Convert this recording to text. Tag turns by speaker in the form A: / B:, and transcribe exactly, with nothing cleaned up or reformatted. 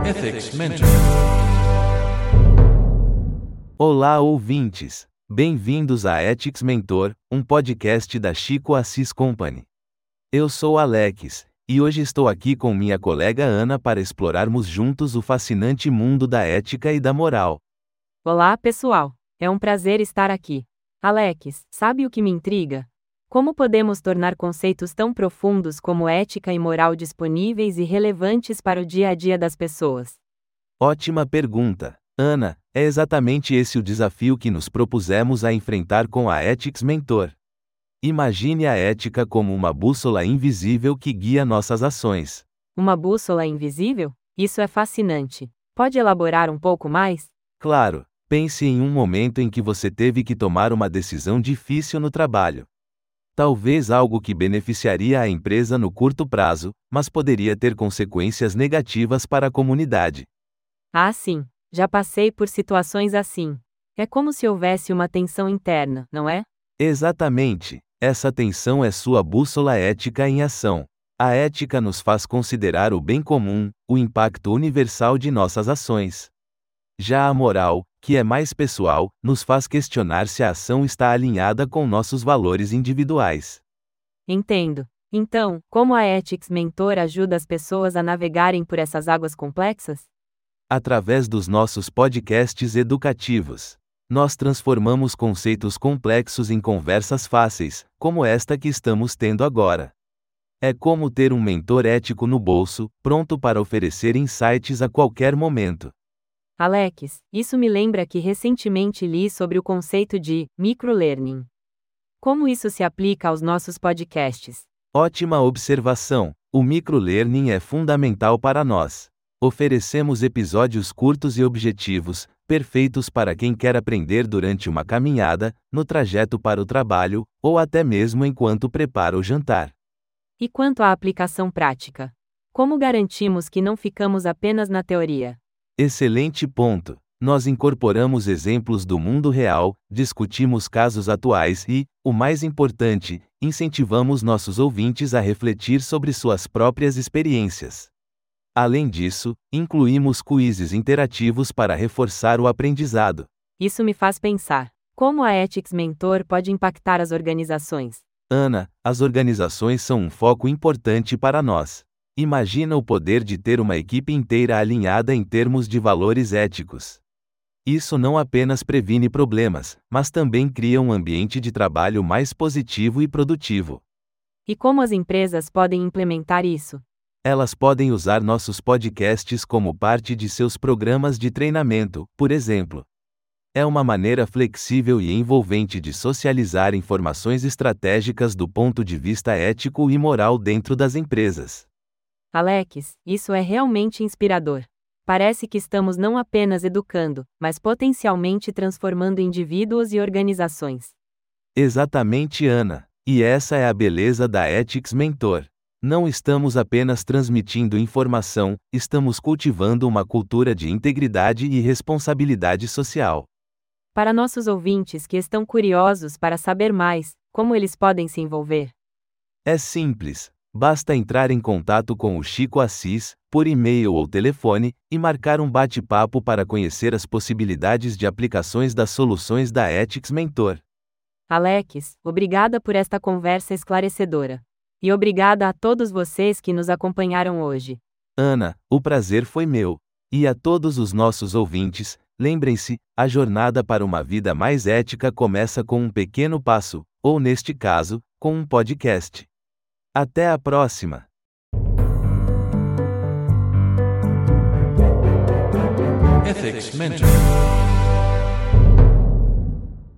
A: Ethics Mentor.
B: Olá, ouvintes! Bem-vindos a Ethics Mentor, um podcast da Chico Assis Company. Eu sou Alex, e hoje estou aqui com minha colega Ana para explorarmos juntos o fascinante mundo da ética e da moral.
C: Olá, pessoal! É um prazer estar aqui. Alex, sabe o que me intriga? Como podemos tornar conceitos tão profundos como ética e moral disponíveis e relevantes para o dia a dia das pessoas?
B: Ótima pergunta, Ana. É exatamente esse o desafio que nos propusemos a enfrentar com a Ethics Mentor. Imagine a ética como uma bússola invisível que guia nossas ações.
C: Uma bússola invisível? Isso é fascinante. Pode elaborar um pouco mais?
B: Claro, pense em um momento em que você teve que tomar uma decisão difícil no trabalho. Talvez algo que beneficiaria a empresa no curto prazo, mas poderia ter consequências negativas para a comunidade.
C: Ah, sim. Já passei por situações assim. É como se houvesse uma tensão interna, não é?
B: Exatamente. Essa tensão é sua bússola ética em ação. A ética nos faz considerar o bem comum, o impacto universal de nossas ações. Já a moral, que é mais pessoal, nos faz questionar se a ação está alinhada com nossos valores individuais.
C: Entendo. Então, como a Ethics Mentor ajuda as pessoas a navegarem por essas águas complexas?
B: Através dos nossos podcasts educativos, nós transformamos conceitos complexos em conversas fáceis, como esta que estamos tendo agora. É como ter um mentor ético no bolso, pronto para oferecer insights a qualquer momento.
C: Alex, isso me lembra que recentemente li sobre o conceito de microlearning. Como isso se aplica aos nossos podcasts?
B: Ótima observação. O microlearning é fundamental para nós. Oferecemos episódios curtos e objetivos, perfeitos para quem quer aprender durante uma caminhada, no trajeto para o trabalho, ou até mesmo enquanto prepara o jantar.
C: E quanto à aplicação prática? Como garantimos que não ficamos apenas na teoria?
B: Excelente ponto. Nós incorporamos exemplos do mundo real, discutimos casos atuais e, o mais importante, incentivamos nossos ouvintes a refletir sobre suas próprias experiências. Além disso, incluímos quizzes interativos para reforçar o aprendizado.
C: Isso me faz pensar: como a Ethics Mentor pode impactar as organizações?
B: Ana, as organizações são um foco importante para nós. Imagina o poder de ter uma equipe inteira alinhada em termos de valores éticos. Isso não apenas previne problemas, mas também cria um ambiente de trabalho mais positivo e produtivo.
C: E como as empresas podem implementar isso?
B: Elas podem usar nossos podcasts como parte de seus programas de treinamento, por exemplo. É uma maneira flexível e envolvente de socializar informações estratégicas do ponto de vista ético e moral dentro das empresas.
C: Alex, isso é realmente inspirador. Parece que estamos não apenas educando, mas potencialmente transformando indivíduos e organizações.
B: Exatamente, Ana. E essa é a beleza da Ethics Mentor. Não estamos apenas transmitindo informação, estamos cultivando uma cultura de integridade e responsabilidade social.
C: Para nossos ouvintes que estão curiosos para saber mais, como eles podem se envolver?
B: É simples. Basta entrar em contato com o Chico Assis, por e-mail ou telefone, e marcar um bate-papo para conhecer as possibilidades de aplicações das soluções da Ethics Mentor.
C: Alex, obrigada por esta conversa esclarecedora. E obrigada a todos vocês que nos acompanharam hoje.
B: Ana, o prazer foi meu. E a todos os nossos ouvintes, lembrem-se, a jornada para uma vida mais ética começa com um pequeno passo, ou neste caso, com um podcast. Até a próxima!
A: Ethics Mentor.